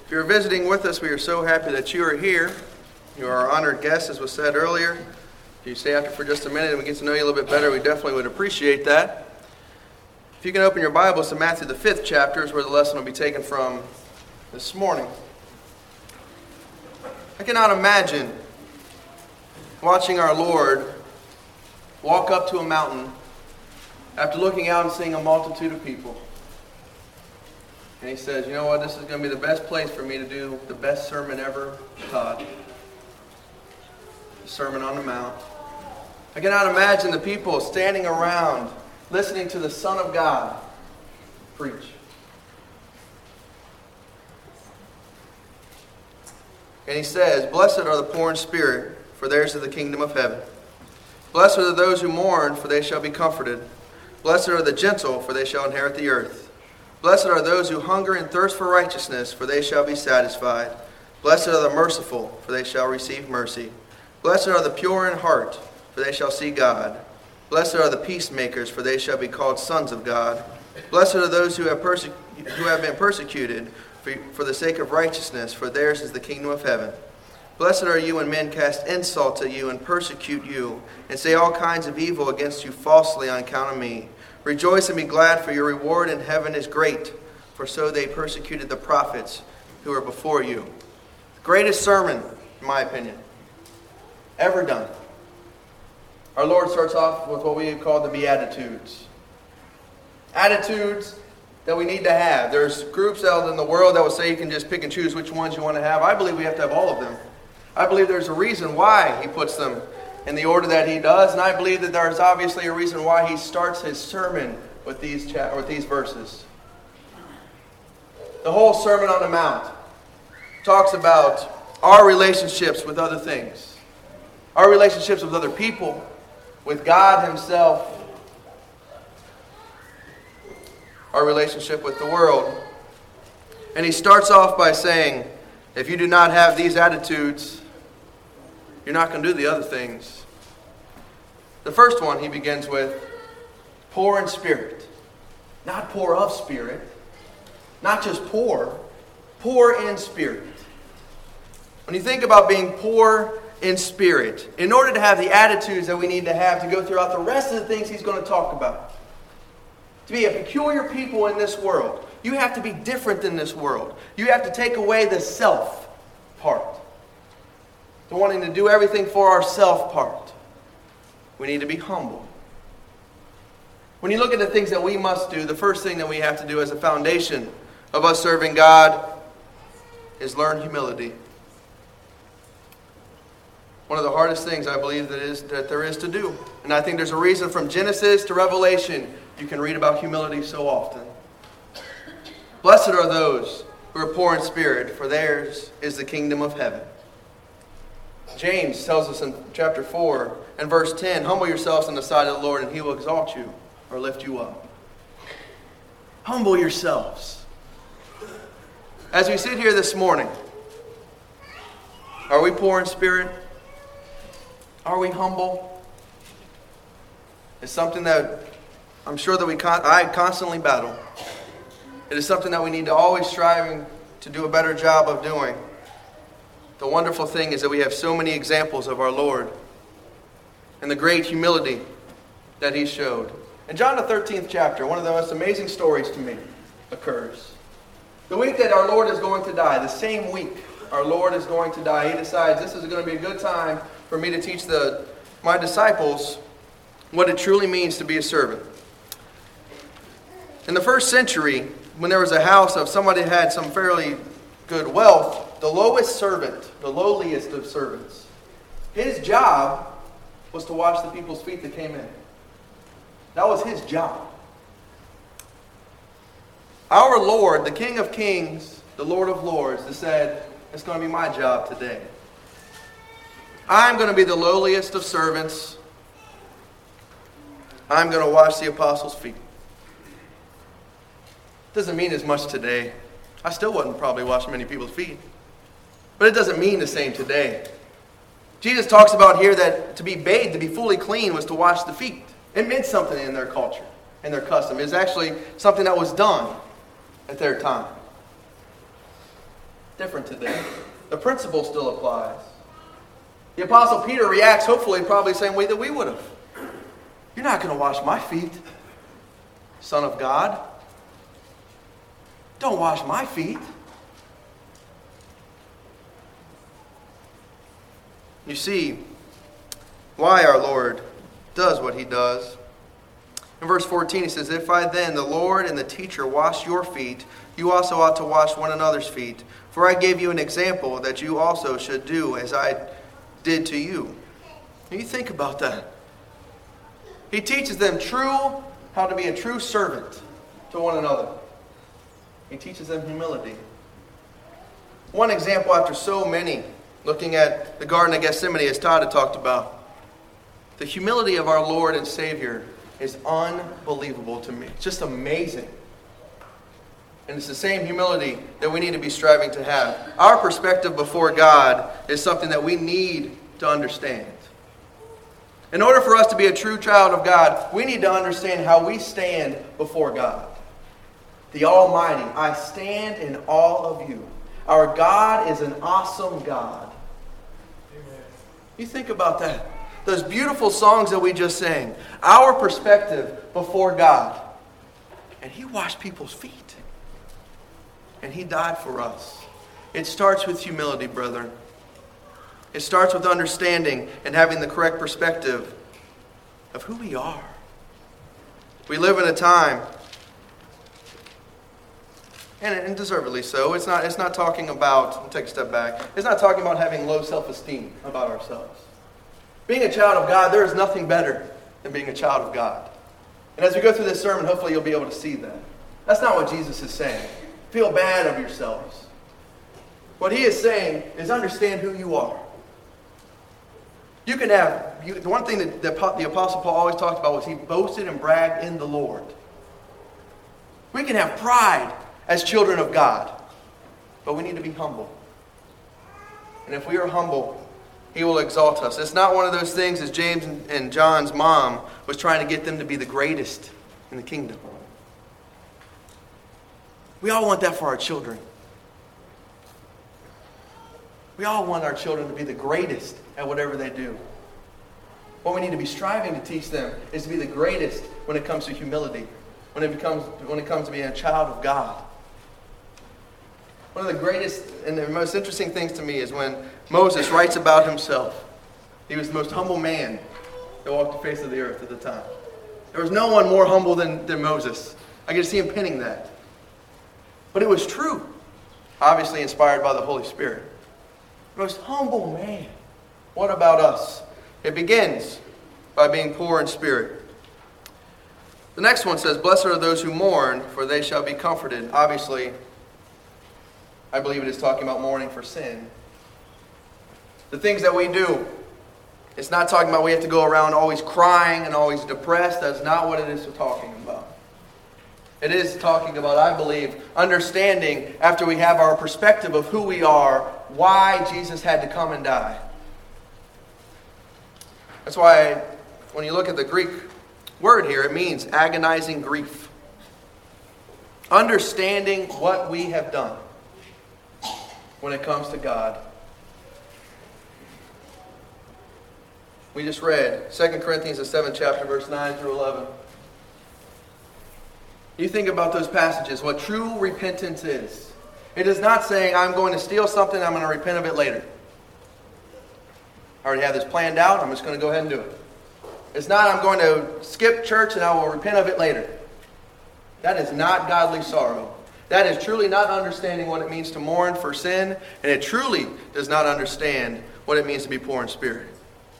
If you're visiting with us, we are so happy that you are here. You are our honored guest, as was said earlier. If you stay after for just a minute and we get to know you a little bit better, we definitely would appreciate that. If you can open your Bibles to Matthew the 5th chapter is where the lesson will be taken from this morning. I cannot imagine watching our Lord walk up to a mountain after looking out and seeing a multitude of people. And he says, you know what, this is going to be the best place for me to do the best sermon ever taught. The Sermon on the Mount. I cannot imagine the people standing around listening to the Son of God preach. And he says, blessed are the poor in spirit, for theirs is the kingdom of heaven. Blessed are those who mourn, for they shall be comforted. Blessed are the gentle, for they shall inherit the earth. Blessed are those who hunger and thirst for righteousness, for they shall be satisfied. Blessed are the merciful, for they shall receive mercy. Blessed are the pure in heart, for they shall see God. Blessed are the peacemakers, for they shall be called sons of God. Blessed are those who have been persecuted for the sake of righteousness, for theirs is the kingdom of heaven. Blessed are you when men cast insult at you and persecute you, and say all kinds of evil against you falsely on account of me. Rejoice and be glad, for your reward in heaven is great, for so they persecuted the prophets who were before you. The greatest sermon, in my opinion, ever done. Our Lord starts off with what we call the Beatitudes. Attitudes that we need to have. There's groups out in the world that will say you can just pick and choose which ones you want to have. I believe we have to have all of them. I believe there's a reason why he puts them in the order that he does, and I believe that there's obviously a reason why he starts his sermon with these verses. The whole Sermon on the Mount talks about our relationships with other things, our relationships with other people, with God himself, our relationship with the world. And he starts off by saying, if you do not have these attitudes, you're not going to do the other things. The first one he begins with, poor in spirit. Not poor of spirit. Not just poor. Poor in spirit. When you think about being poor in spirit, in order to have the attitudes that we need to have to go throughout the rest of the things he's going to talk about, to be a peculiar people in this world, you have to be different than this world. You have to take away the self part. The wanting to do everything for ourself part. We need to be humble. When you look at the things that we must do, the first thing that we have to do as a foundation of us serving God is learn humility. One of the hardest things I believe that there is to do. And I think there's a reason from Genesis to Revelation you can read about humility so often. Blessed are those who are poor in spirit, for theirs is the kingdom of heaven. James tells us in chapter 4 and verse 10, humble yourselves in the sight of the Lord and he will exalt you or lift you up. Humble yourselves. As we sit here this morning, are we poor in spirit? Are we humble? It's something that I'm sure that I constantly battle. It is something that we need to always strive to do a better job of doing. The wonderful thing is that we have so many examples of our Lord and the great humility that he showed. In John the 13th chapter, one of the most amazing stories to me occurs. The week that our Lord is going to die, the same week our Lord is going to die, he decides this is going to be a good time for me to teach my disciples what it truly means to be a servant. In the first century, when there was a house of somebody who had some fairly good wealth, the lowest servant, the lowliest of servants, his job was to wash the people's feet that came in. That was his job. Our Lord, the King of Kings, the Lord of Lords, has said, it's going to be my job today. I'm going to be the lowliest of servants. I'm going to wash the apostles' feet. Doesn't mean as much today. I still wouldn't probably wash many people's feet. But it doesn't mean the same today. Jesus talks about here that to be bathed, to be fully clean, was to wash the feet. It meant something in their culture, in their custom. It was actually something that was done at their time. different today. The principle still applies. The Apostle Peter reacts, hopefully, probably the same way that we would have. You're not going to wash my feet, Son of God. Don't wash my feet. You see why our Lord does what he does. In verse 14 he says, "If I then, the Lord and the teacher, wash your feet, you also ought to wash one another's feet. For I gave you an example that you also should do as I did to you." And you think about that. He teaches them how to be a true servant to one another. He teaches them humility. One example after so many, looking at the Garden of Gethsemane as Todd had talked about. The humility of our Lord and Savior is unbelievable to me. It's just amazing. And it's the same humility that we need to be striving to have. Our perspective before God is something that we need to understand. In order for us to be a true child of God, we need to understand how we stand before God. The Almighty, I stand in awe of you. Our God is an awesome God. Amen. You think about that. Those beautiful songs that we just sang. Our perspective before God. And he washed people's feet. And he died for us. It starts with humility, brethren. It starts with understanding and having the correct perspective of who we are. We live in a time, and deservedly so, it's not talking about, I'll take a step back, it's not talking about having low self-esteem about ourselves. Being a child of God, there is nothing better than being a child of God. And as we go through this sermon, hopefully you'll be able to see that. That's not what Jesus is saying. Feel bad of yourselves. What he is saying is understand who you are. You can have, the one thing that the Apostle Paul always talked about was he boasted and bragged in the Lord. We can have pride as children of God, but we need to be humble. And if we are humble, he will exalt us. It's not one of those things as James and John's mom was trying to get them to be the greatest in the kingdom. We all want that for our children. We all want our children to be the greatest at whatever they do. What we need to be striving to teach them is to be the greatest when it comes to humility, when it comes to being a child of God. One of the greatest and the most interesting things to me is when Moses writes about himself. He was the most humble man that walked the face of the earth at the time. There was no one more humble than Moses. I get to see him penning that. But it was true. Obviously inspired by the Holy Spirit. The most humble man. What about us? It begins by being poor in spirit. The next one says, "Blessed are those who mourn, for they shall be comforted." Obviously, I believe it is talking about mourning for sin. The things that we do, it's not talking about we have to go around always crying and always depressed. That's not what it is talking about. It is talking about, I believe, understanding after we have our perspective of who we are, why Jesus had to come and die. That's why when you look at the Greek word here, it means agonizing grief. Understanding what we have done when it comes to God. We just read 2 Corinthians, the 7th chapter, verse 9 through 11. You think about those passages, what true repentance is. It is not saying, I'm going to steal something, I'm going to repent of it later. I already have this planned out, I'm just going to go ahead and do it. It's not, I'm going to skip church and I will repent of it later. That is not godly sorrow. That is truly not understanding what it means to mourn for sin, and it truly does not understand what it means to be poor in spirit.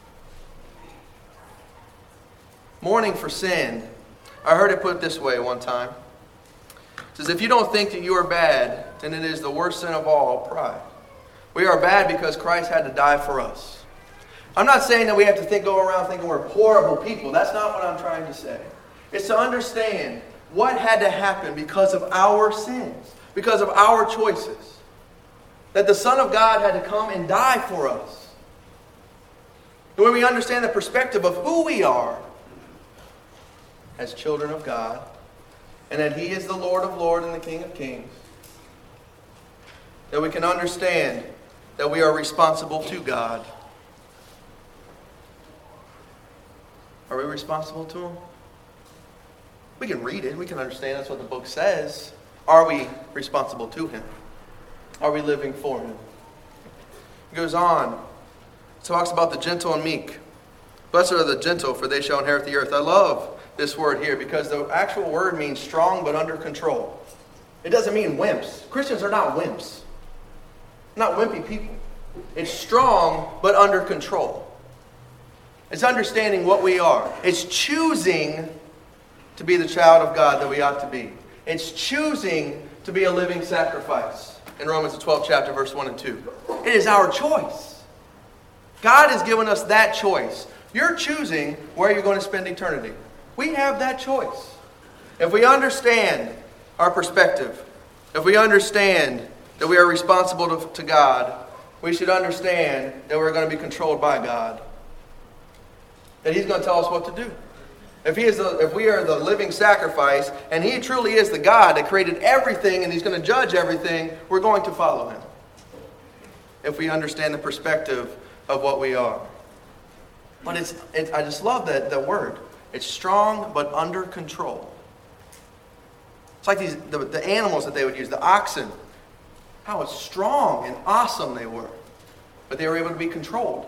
Mourning for sin, I heard it put this way one time. It says, if you don't think that you are bad, then it is the worst sin of all, pride. We are bad because Christ had to die for us. I'm not saying that we have to go around thinking we're horrible people. That's not what I'm trying to say. It's to understand what had to happen because of our sins, because of our choices. That the Son of God had to come and die for us. And when we understand the perspective of who we are as children of God, and that He is the Lord of Lords and the King of Kings, that we can understand that we are responsible to God. Are we responsible to Him? We can read it. We can understand that's what the book says. Are we responsible to Him? Are we living for Him? It goes on. It talks about the gentle and meek. Blessed are the gentle, for they shall inherit the earth. I love this word here because the actual word means strong but under control. It doesn't mean wimps. Christians are not wimps. Not wimpy people. It's strong but under control. It's understanding what we are. It's choosing to be the child of God that we ought to be. It's choosing to be a living sacrifice. In Romans the 12th chapter, verse 1 and 2. It is our choice. God has given us that choice. You're choosing where you're going to spend eternity. We have that choice. If we understand our perspective, if we understand that we are responsible to God, we should understand that we're going to be controlled by God. That He's going to tell us what to do. If we are the living sacrifice, and He truly is the God that created everything, and He's going to judge everything, we're going to follow Him. If we understand the perspective of what we are. But I just love that word. It's strong but under control. It's like the animals that they would use, the oxen. How strong and awesome they were. But they were able to be controlled.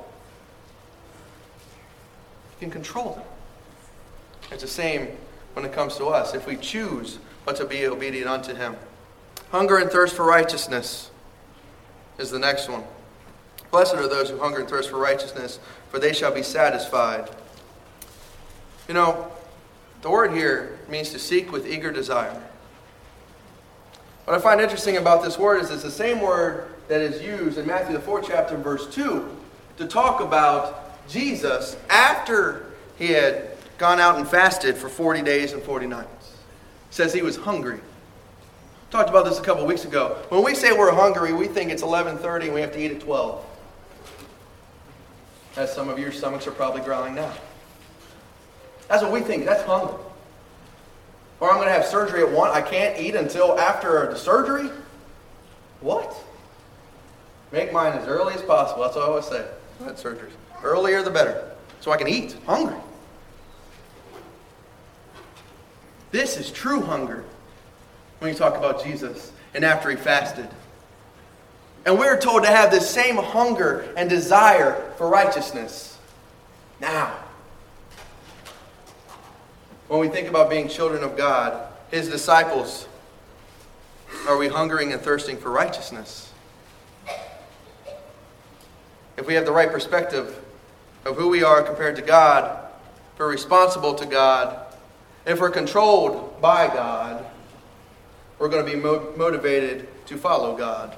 You can control them. It's the same when it comes to us. If we choose but to be obedient unto Him. Hunger and thirst for righteousness is the next one. Blessed are those who hunger and thirst for righteousness, for they shall be satisfied. You know, the word here means to seek with eager desire. What I find interesting about this word is it's the same word that is used in Matthew the 4th chapter, verse 2, to talk about Jesus after He had gone out and fasted for 40 days and 40 nights. It says He was hungry. Talked about this a couple weeks ago. When we say we're hungry, we think it's 11:30 and we have to eat at 12. As some of your stomachs are probably growling now. That's what we think. That's hunger. Or I'm going to have surgery at 1. I can't eat until after the surgery? What? Make mine as early as possible. That's what I always say. I had surgeries. Earlier the better. So I can eat. Hungry. This is true hunger when you talk about Jesus and after He fasted. And we're told to have this same hunger and desire for righteousness now. When we think about being children of God, His disciples, are we hungering and thirsting for righteousness? If we have the right perspective of who we are compared to God, if we're responsible to God, if we're controlled by God, we're going to be motivated to follow God.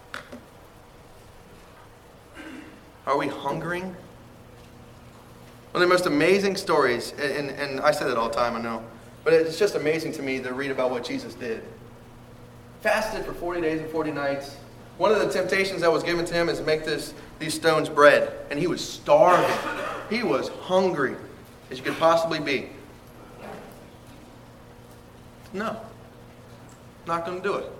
Are we hungering? One of the most amazing stories, and I say that all the time, I know, but it's just amazing to me to read about what Jesus did. Fasted for 40 days and 40 nights. One of the temptations that was given to Him is to make these stones bread. And He was starving. He was hungry as you could possibly be. No. Not going to do it.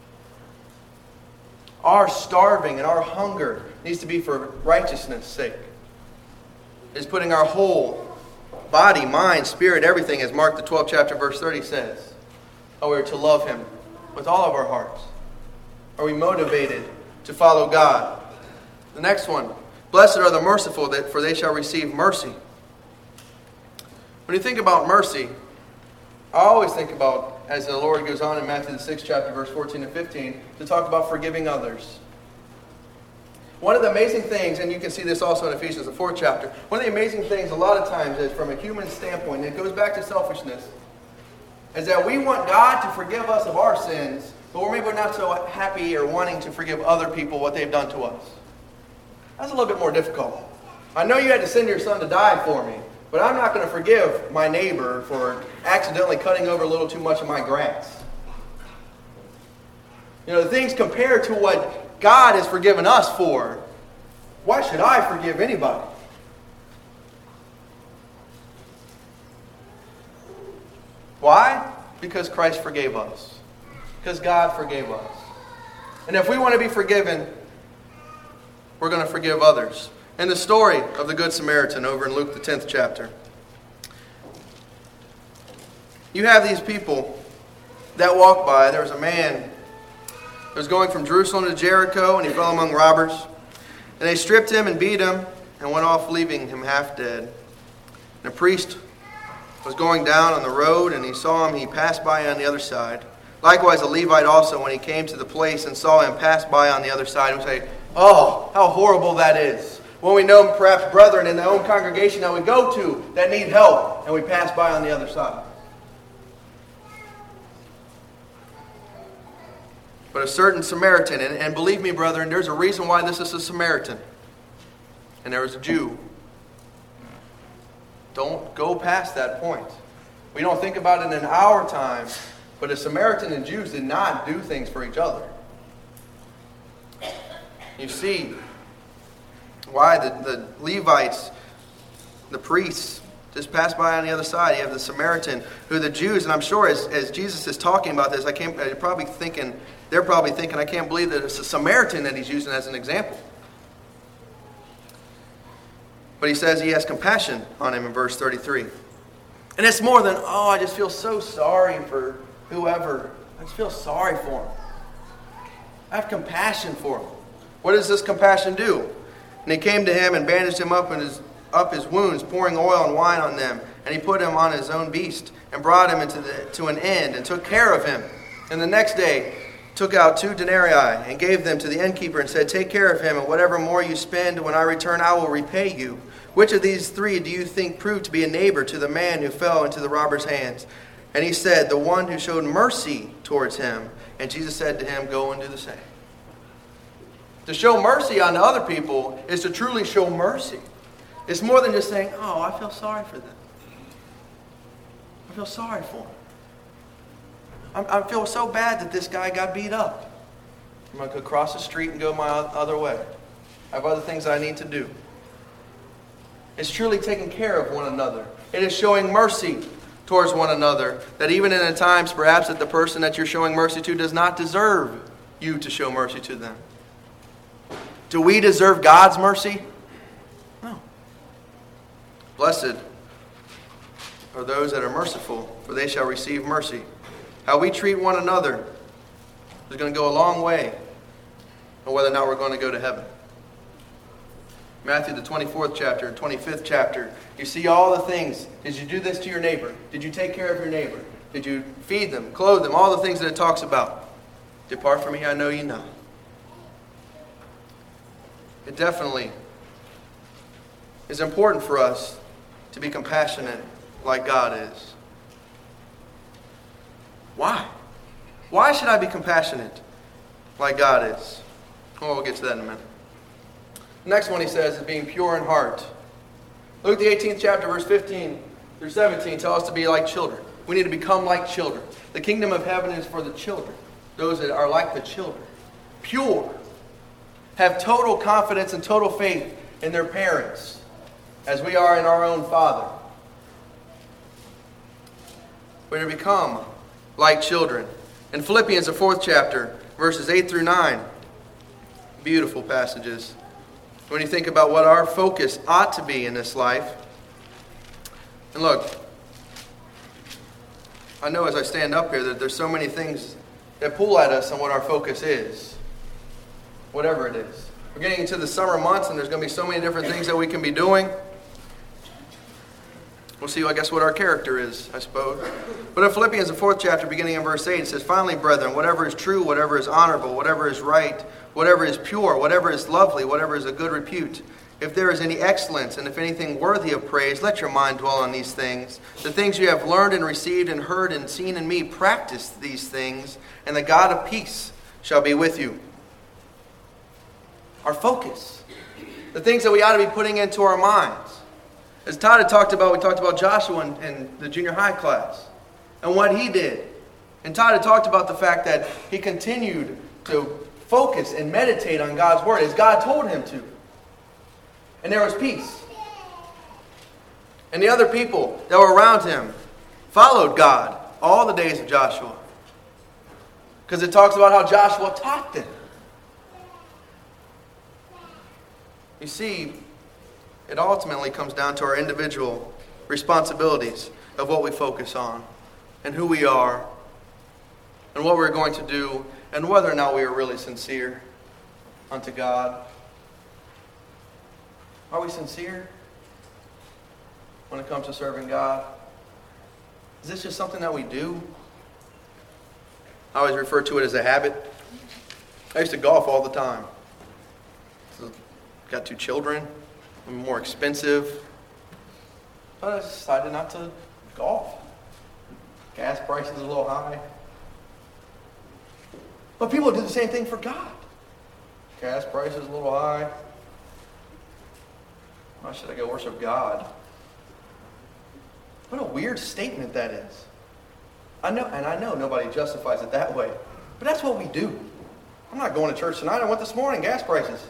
Our starving and our hunger needs to be for righteousness' sake. It's putting our whole body, mind, spirit, everything, as Mark the 12th chapter, verse 30 says. How we're to love Him with all of our hearts. Are we motivated to follow God? The next one. Blessed are the merciful, for they shall receive mercy. When you think about mercy, I always think about, as the Lord goes on in Matthew the 6th chapter, verse 14 and 15, to talk about forgiving others. One of the amazing things, and you can see this also in Ephesians, the 4th chapter, one of the amazing things a lot of times is from a human standpoint, and it goes back to selfishness, is that we want God to forgive us of our sins, but we're maybe not so happy or wanting to forgive other people what they've done to us. That's a little bit more difficult. I know you had to send your son to die for me, but I'm not going to forgive my neighbor for accidentally cutting over a little too much of my grass. You know, the things compared to what God has forgiven us for, why should I forgive anybody? Why? Because Christ forgave us. Because God forgave us. And if we want to be forgiven, we're going to forgive others. In the story of the Good Samaritan over in Luke the 10th chapter, you have these people that walk by. There was a man that was going from Jerusalem to Jericho, and he fell among robbers. And they stripped him and beat him and went off, leaving him half dead. And a priest was going down on the road, and he saw him. He passed by on the other side. Likewise, a Levite also, when he came to the place and saw him pass by on the other side, would say, "Oh, how horrible that is." When we know perhaps brethren in their own congregation that we go to that need help, and we pass by on the other side. But a certain Samaritan, and believe me, brethren, there's a reason why this is a Samaritan. And there was a Jew. Don't go past that point. We don't think about it in our time, but a Samaritan and Jews did not do things for each other. You see why the Levites, the priests, just passed by on the other side. You have the Samaritan, who the Jews, and I'm sure as Jesus is talking about this, they're probably thinking, I can't believe that it's a Samaritan that he's using as an example. But he says he has compassion on him in verse 33. And it's more than, I just feel so sorry for whoever. I just feel sorry for him. I have compassion for him. What does this compassion do? And he came to him and bandaged him up his wounds, pouring oil and wine on them. And he put him on his own beast and brought him to an inn and took care of him. And the next day took out 2 denarii and gave them to the innkeeper and said, "Take care of him, and whatever more you spend, when I return, I will repay you. Which of these 3 do you think proved to be a neighbor to the man who fell into the robber's hands?" And he said, "The one who showed mercy towards him." And Jesus said to him, "Go and do the same." To show mercy on other people is to truly show mercy. It's more than just saying, I feel sorry for them. I feel sorry for them. I feel so bad that this guy got beat up. I'm going to go cross the street and go my other way. I have other things I need to do. It's truly taking care of one another. It is showing mercy towards one another. That even in the times perhaps that the person that you're showing mercy to does not deserve you to show mercy to them. Do we deserve God's mercy? No. Blessed are those that are merciful, for they shall receive mercy. How we treat one another is going to go a long way on whether or not we're going to go to heaven. Matthew, the 24th chapter, 25th chapter, you see all the things. Did you do this to your neighbor? Did you take care of your neighbor? Did you feed them, clothe them? All the things that it talks about. Depart from me, I know you not. It definitely is important for us to be compassionate like God is. Why? Why should I be compassionate like God is? Well, we'll get to that in a minute. The next one he says is being pure in heart. Luke the 18th chapter, verse 15 through 17 tell us to be like children. We need to become like children. The kingdom of heaven is for the children. Those that are like the children. Pure. Have total confidence and total faith in their parents, as we are in our own Father. We're to become like children. In Philippians, the 4th chapter, verses 8 through 9, beautiful passages. When you think about what our focus ought to be in this life. And look, I know as I stand up here that there's so many things that pull at us on what our focus is. Whatever it is. We're getting into the summer months and there's going to be so many different things that we can be doing. We'll see, I guess, what our character is, I suppose. But in Philippians, the 4th chapter, beginning in verse 8, it says, "Finally, brethren, whatever is true, whatever is honorable, whatever is right, whatever is pure, whatever is lovely, whatever is a good repute, if there is any excellence and if anything worthy of praise, let your mind dwell on these things. The things you have learned and received and heard and seen in me, practice these things, and the God of peace shall be with you." Our focus. The things that we ought to be putting into our minds. As Todd had talked about, we talked about Joshua in the junior high class and what he did. And Todd had talked about the fact that he continued to focus and meditate on God's word as God told him to. And there was peace. And the other people that were around him followed God all the days of Joshua. Because it talks about how Joshua taught them. You see, it ultimately comes down to our individual responsibilities of what we focus on and who we are and what we're going to do and whether or not we are really sincere unto God. Are we sincere when it comes to serving God? Is this just something that we do? I always refer to it as a habit. I used to golf all the time. Got 2 children, more expensive. But I decided not to golf. Gas prices are a little high. But people do the same thing for God. Gas prices a little high. Why should I go worship God? What a weird statement that is. I know nobody justifies it that way. But that's what we do. I'm not going to church tonight. I went this morning, gas prices.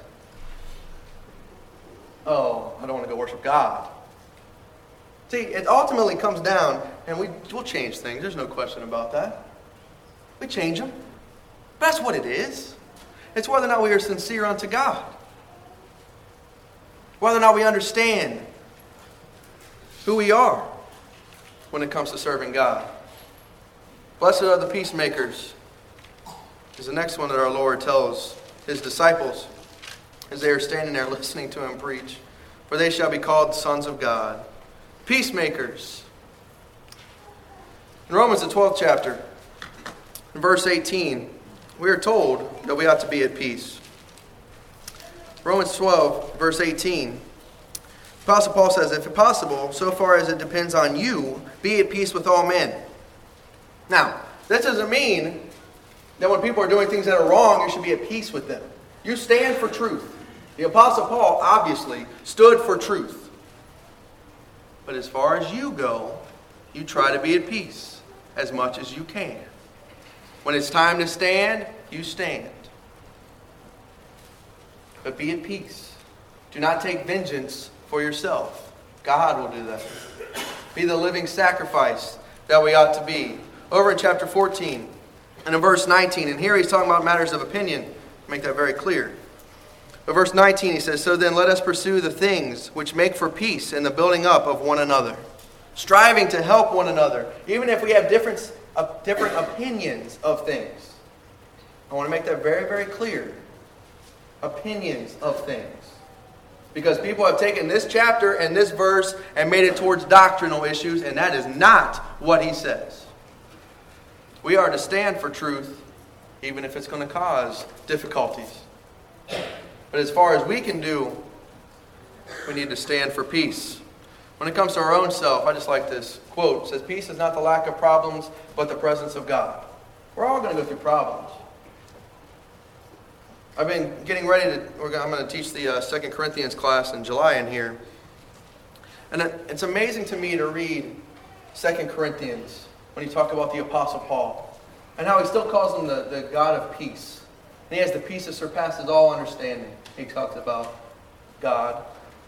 Oh, I don't want to go worship God. See, it ultimately comes down, and we'll change things. There's no question about that. We change them. But that's what it is. It's whether or not we are sincere unto God. Whether or not we understand who we are when it comes to serving God. Blessed are the peacemakers is the next one that our Lord tells his disciples as they are standing there listening to him preach. For they shall be called sons of God. Peacemakers. In Romans, the 12th chapter, in verse 18, we are told that we ought to be at peace. Romans 12, verse 18. Apostle Paul says, if possible, so far as it depends on you, be at peace with all men. Now, that doesn't mean that when people are doing things that are wrong, you should be at peace with them. You stand for truth. The Apostle Paul obviously stood for truth. But as far as you go, you try to be at peace as much as you can. When it's time to stand, you stand. But be at peace. Do not take vengeance for yourself. God will do that. Be the living sacrifice that we ought to be. Over in chapter 14 and in verse 19, and here he's talking about matters of opinion. Make that very clear. But verse 19 he says, so then let us pursue the things which make for peace and the building up of one another. Striving to help one another, even if we have different opinions of things. I want to make that very, very clear. Opinions of things. Because people have taken this chapter and this verse and made it towards doctrinal issues, and that is not what he says. We are to stand for truth, even if it's going to cause difficulties. But as far as we can do, we need to stand for peace. When it comes to our own self, I just like this quote. It says, peace is not the lack of problems, but the presence of God. We're all going to go through problems. I've been getting ready I'm going to teach the 2 Corinthians class in July in here. And it's amazing to me to read 2 Corinthians when you talk about the Apostle Paul and how he still calls him the God of peace. And he has the peace that surpasses all understanding. He talks about God.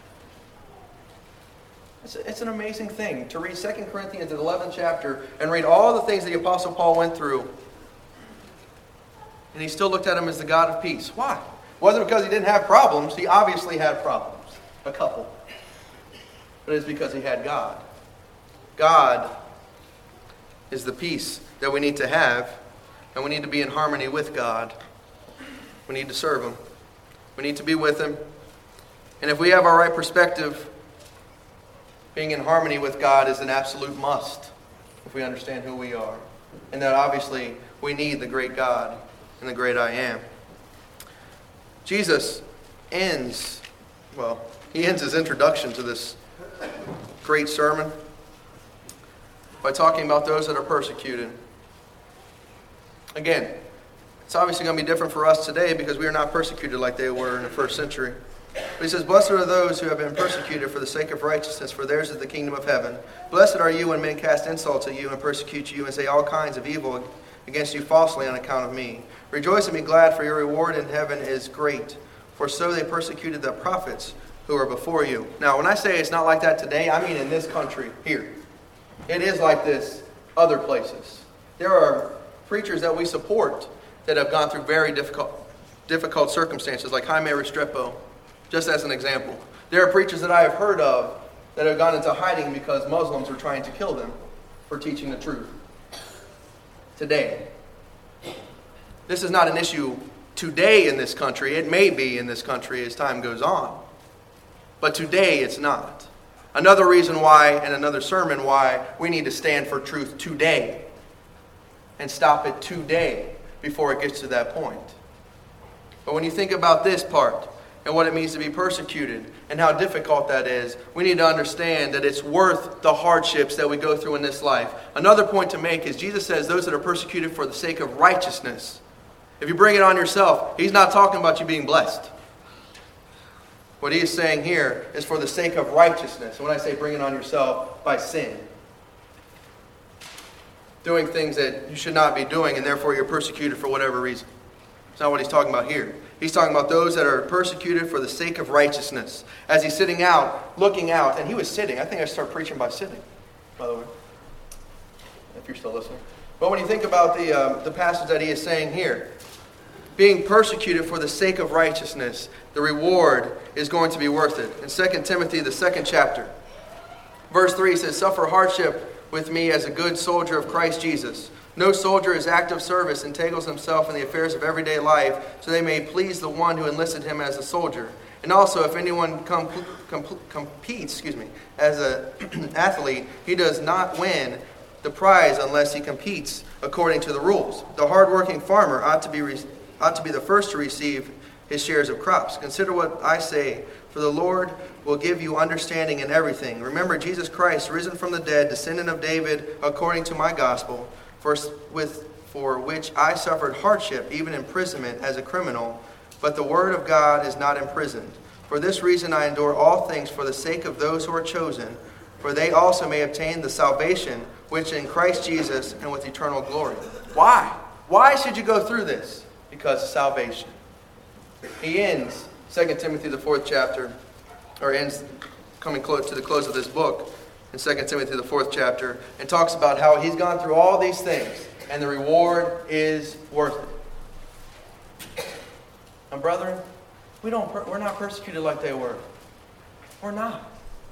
It's an amazing thing to read 2 Corinthians, the 11th chapter, and read all the things the Apostle Paul went through. And he still looked at him as the God of peace. Why? It wasn't because he didn't have problems. He obviously had problems. A couple. But it's because he had God. God is the peace that we need to have. And we need to be in harmony with God. We need to serve him. We need to be with him. And if we have our right perspective, being in harmony with God is an absolute must. If we understand who we are. And that obviously we need the great God. And the great I am. Jesus ends his introduction to this great sermon by talking about those that are persecuted. Again, it's obviously going to be different for us today because we are not persecuted like they were in the first century. But he says, blessed are those who have been persecuted for the sake of righteousness, for theirs is the kingdom of heaven. Blessed are you when men cast insults at you and persecute you and say all kinds of evil against you falsely on account of me. Rejoice and be glad, for your reward in heaven is great. For so they persecuted the prophets who were before you. Now, when I say it's not like that today, I mean in this country, here. It is like this other places. There are preachers that we support that have gone through very difficult circumstances, like Jaime Restrepo, Just as an example. There are preachers that I have heard of that have gone into hiding because Muslims were trying to kill them for teaching the truth. Today. This is not an issue today in this country. It may be in this country as time goes on. But today it's not. Another reason why, and another sermon why, we need to stand for truth today. And stop it today before it gets to that point. But when you think about this part, and what it means to be persecuted, and how difficult that is, we need to understand that it's worth the hardships that we go through in this life. Another point to make is Jesus says those that are persecuted for the sake of righteousness. If you bring it on yourself, he's not talking about you being blessed. What he is saying here is for the sake of righteousness. And when I say bring it on yourself, by sin. Doing things that you should not be doing, and therefore you're persecuted for whatever reason. That's not what he's talking about here. He's talking about those that are persecuted for the sake of righteousness. As he's sitting out, looking out, and he was sitting. I think I start preaching by sitting, by the way, if you're still listening. But when you think about the passage that he is saying here, being persecuted for the sake of righteousness, the reward is going to be worth it. In 2 Timothy, the 2nd chapter, verse 3 says, "Suffer hardship with me as a good soldier of Christ Jesus. No soldier is active service entangles himself in the affairs of everyday life, so they may please the one who enlisted him as a soldier. And also, if anyone competes, as an athlete, he does not win the prize unless he competes according to the rules. The hardworking farmer ought to be the first to receive his shares of crops. Consider what I say, for the Lord will give you understanding in everything. Remember Jesus Christ, risen from the dead, descendant of David, according to my gospel, for which I suffered hardship, even imprisonment as a criminal. But the word of God is not imprisoned. For this reason I endure all things for the sake of those who are chosen, for they also may obtain the salvation which in Christ Jesus and with eternal glory." Why? Why should you go through this? Because of salvation. He ends 2 Timothy, the 4th chapter, or ends coming close to the close of this book, in 2 Timothy, the 4th chapter, and talks about how he's gone through all these things, and the reward is worth it. And brethren, we're not persecuted like they were. We're not.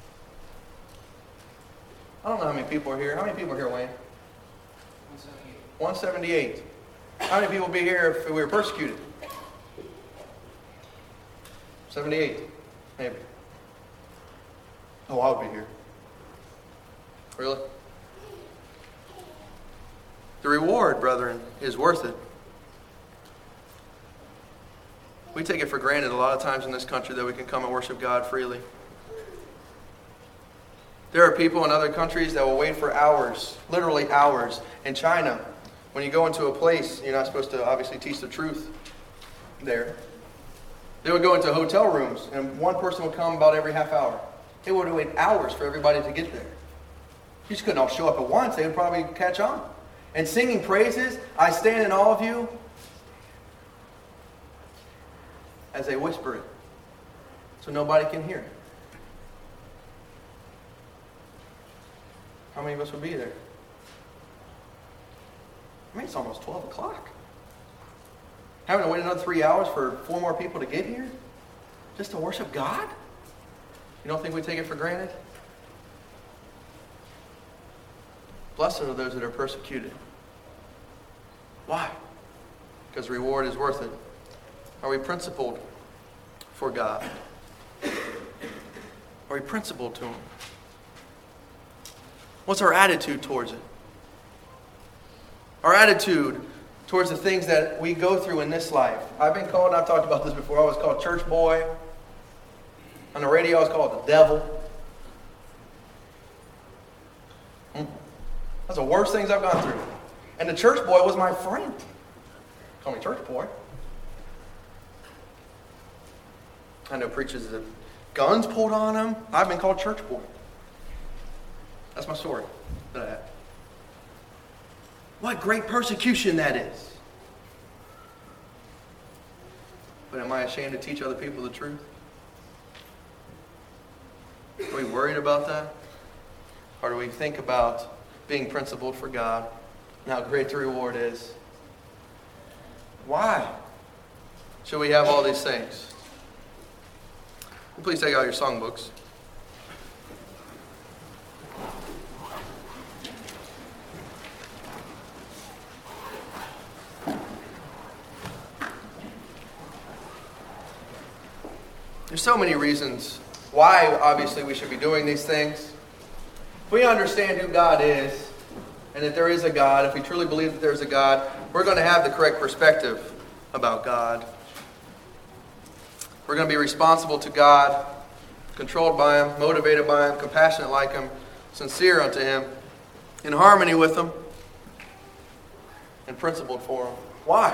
I don't know how many people are here. How many people are here, Wayne? 178. How many people would be here if we were persecuted? 78, maybe. Oh, I would be here. Really? The reward, brethren, is worth it. We take it for granted a lot of times in this country that we can come and worship God freely. There are people in other countries that will wait for hours, literally hours. In China, when you go into a place, you're not supposed to obviously teach the truth there. They would go into hotel rooms, and one person would come about every half hour. They would wait hours for everybody to get there. You just couldn't all show up at once. They would probably catch on. And singing praises, I stand in awe of you, as they whisper it, so nobody can hear it. How many of us would be there? I mean, it's almost 12 o'clock. Having to wait another 3 hours for 4 more people to get here? Just to worship God? You don't think we take it for granted? Blessed are those that are persecuted. Why? Because reward is worth it. Are we principled for God? Are we principled to Him? What's our attitude towards it? Our attitude towards the things that we go through in this life. I've been called, and I've talked about this before, I was called church boy. On the radio, I was called the devil. That's the worst things I've gone through. And the church boy was my friend. Call me church boy. I know preachers that have guns pulled on them. I've been called church boy. That's my story that I have. What great persecution that is. But am I ashamed to teach other people the truth? Are we worried about that? Or do we think about being principled for God and how great the reward is? Why should we have all these things? Please take out your songbooks. There's so many reasons why, obviously, we should be doing these things. If we understand who God is, and that there is a God, if we truly believe that there's a God, we're going to have the correct perspective about God. We're going to be responsible to God, controlled by Him, motivated by Him, compassionate like Him, sincere unto Him, in harmony with Him, and principled for Him. Why?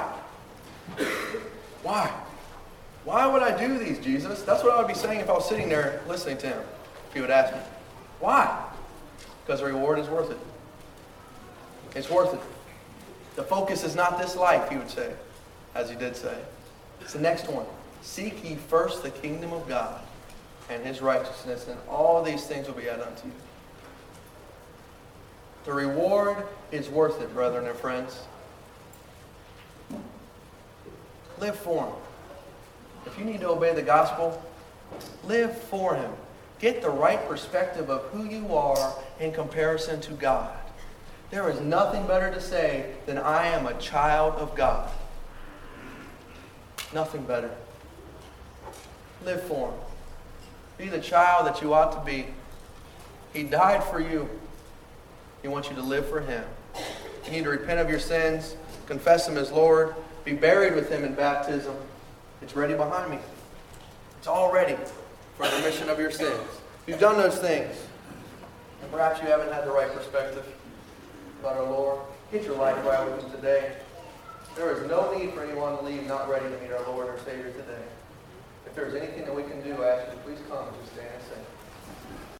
Why? Why would I do these, Jesus? That's what I would be saying if I was sitting there listening to Him, if He would ask me. Why? Because the reward is worth it. It's worth it. The focus is not this life, He would say, as He did say. It's the next one. Seek ye first the kingdom of God and His righteousness, and all these things will be added unto you. The reward is worth it, brethren and friends. Live for Him. If you need to obey the gospel, live for Him. Get the right perspective of who you are in comparison to God. There is nothing better to say than I am a child of God. Nothing better. Live for Him. Be the child that you ought to be. He died for you. He wants you to live for Him. You need to repent of your sins, confess Him as Lord, be buried with Him in baptism. It's ready behind me. It's all ready for the remission of your sins. If you've done those things, and perhaps you haven't had the right perspective about our Lord, get your life right with Him today. There is no need for anyone to leave not ready to meet our Lord and Savior today. If there's anything that we can do, I ask you to please come and just stand and sing.